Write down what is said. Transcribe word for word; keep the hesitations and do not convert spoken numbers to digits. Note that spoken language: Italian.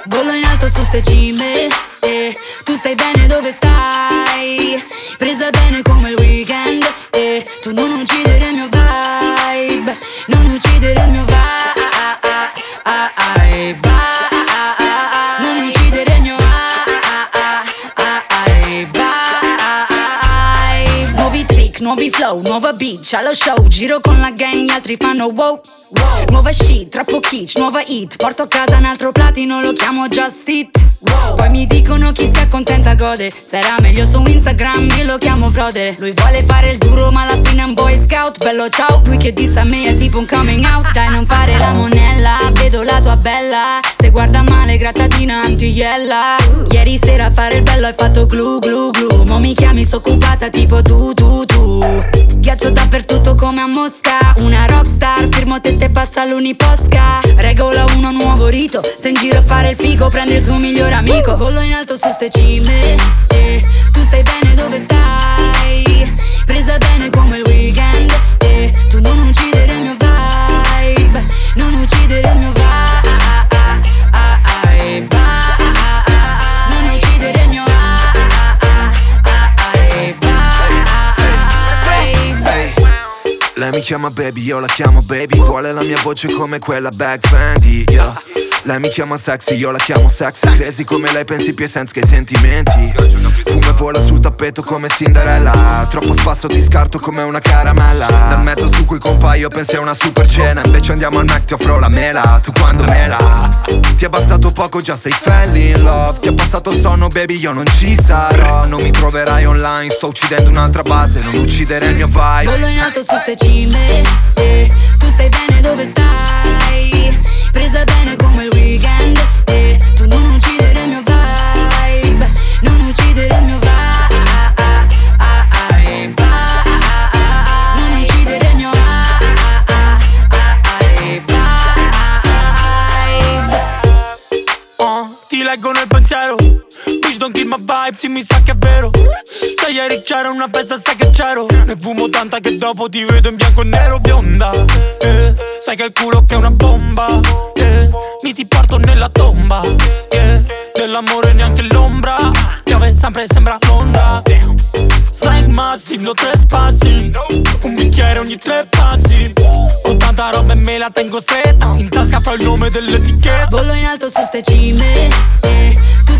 Volo in alto su ste cime, eh. Tu stai bene dove stai? Presa bene come il weekend, eh. Tu non uccidere il mio vibe, non uccidere il mio vibe, non uccidere il mio vibe. Nuovi trick, nuovi flow, nuova beach allo show. Giro con la gang, gli altri fanno wow. Nuova shit, troppo kitsch, nuova hit. Porto a casa un altro platino, lo chiamo Just It. Poi mi dicono chi si accontenta gode. Sarà meglio su Instagram, io lo chiamo frode. Lui vuole fare il duro ma alla fine è un boy scout. Bello ciao, lui che dissa a me è tipo un coming out. Dai non fare la monella, vedo la tua bella. Se guarda male grattatina antigliella. Ieri sera a fare il bello hai fatto glu glu glu. Mo mi chiami sto occupata tipo tu tu tu. Ghiaccio dappertutto come a Mosca. Una rockstar, firmo te te passa l'uniposca. Regola uno nuovo rito. Se in giro a fare il figo prende il suo migliore amico. Volo in alto su ste cime, eh. Tu stai bene dove stai? Presa bene come il weekend, eh. Tu non uccidere il mio vibe, non uccidere il mio vibe, non uccidere il mio vibe. Lei mi chiama baby, io la chiamo baby. Vuole la mia voce come quella Bag Fendi, yeah. Lei mi chiama sexy, io la chiamo sexy. Crazy come lei pensi più senza che i sentimenti. Fuma e vola sul tappeto come Cinderella. Troppo spasso ti scarto come una caramella. Dal mezzo su cui compaio pensai a una super cena. Invece andiamo al Mac, ti offro la mela. Tu quando mela. Ti è bastato poco, già sei fell in love. Ti è passato il sonno baby, io non ci sarò. Non mi troverai online, sto uccidendo un'altra base. Non uccidere il mio vibe. Volo in alto su ste cime, eh. Tu stai bene dove stai? Presa bene come il weekend, eh. Tu non uccidere il mio vibe, non uccidere il mio vibe, non uccidere il mio vibe. uh, Ti leggo nel pensiero. Bitch don't kill my vibe, sì mi sa che è vero. Se ieri c'era una festa sai che c'ero. Ne fumo tanta che dopo ti vedo in bianco e nero bionda, eh. Sai che il culo che è una bomba, yeah. Mi ti porto nella tomba, yeah. Dell'amore neanche l'ombra. Piove sempre sembra Londra. Slang massive, lo trespassi. Un bicchiere ogni tre passi. Ho tanta roba e me la tengo stretta. In tasca fra il nome dell'etichetta. Volo in alto su ste cime, eh. Tu